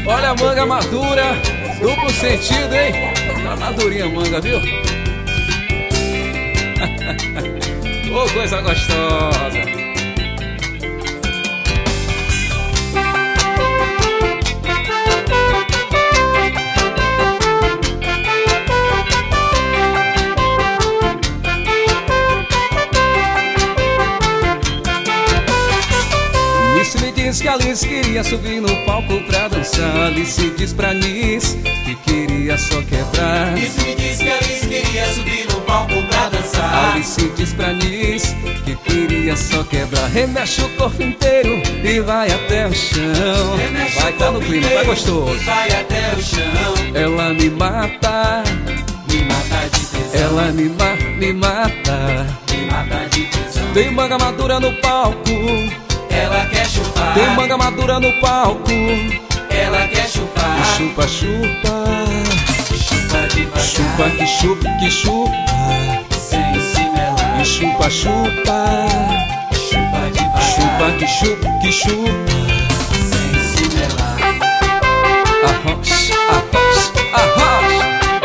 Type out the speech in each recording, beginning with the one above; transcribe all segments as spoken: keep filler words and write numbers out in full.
Olha a manga madura, duplo sentido, hein? Tá madurinha a manga, viu? Ô, oh, coisa gostosa. Alice me diz que a Alice queria subir no palco pra dançar. Alice diz pra Nis que queria só quebrar. Alice me diz que a Alice queria subir no palco pra dançar. Alice diz pra Nis que queria só quebrar. Remexe o corpo inteiro e vai até o chão. Remexe vai tá no clima, tá gostoso. E vai até o chão. Ela me mata, me mata de tesão. Ela me, ma me mata, me mata de tesão. Tem manga madura no palco, ela quer chupar. Tem manga madura no palco, ela quer chupar. E chupa, chupa, chupa devagar. Chupa que chupa, que chupa, sem se melar. E chupa, chupa, chupa devagar. Chupa que chupa, que chupa, sem se melar. Arroz, arroz, arroz.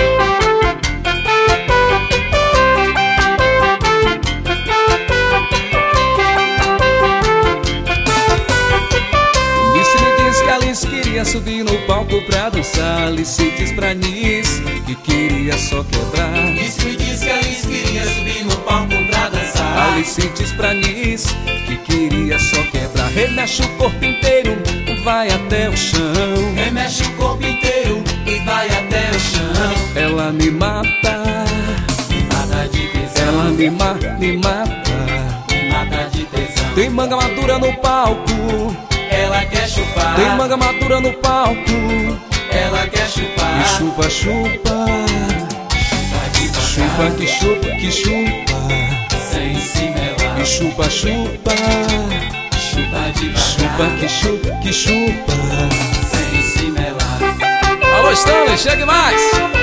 Alice queria subir no palco pra dançar. Alice diz pra Nis que queria só quebrar. Alice me diz que a Alice queria subir no palco pra dançar. Alice diz pra Nis que queria só quebrar. Remexe o corpo inteiro, vai até o chão. Remexe o corpo inteiro e vai até o chão. Ela me mata, me mata de tesão. Ela me, ma me mata, me mata de tesão. Tem manga madura no palco, ela quer chupar. Tem manga madura no palco, ela quer chupar. E chupa, chupa, chupa que chupa, que chupa, sem se melar. E chupa, chupa, chupa devagar. Chupa que chupa, que chupa, sem se melar. Alô, Stanley, chegue mais.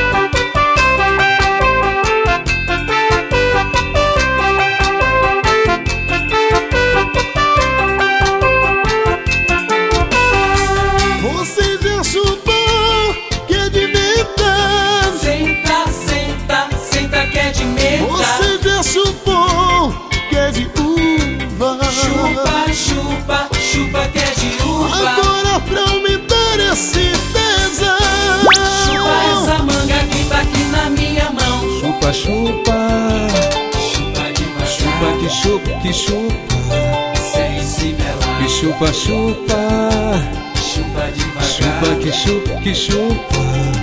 Chupa, chupa, chupa que é de uva. Agora pra aumentar esse tesão, chupa essa manga que tá aqui na minha mão. Chupa, chupa, chupa devagar. Chupa que chupa, que chupa, sem se melar. E chupa, chupa, chupa devagar. Chupa que chupa, que chupa.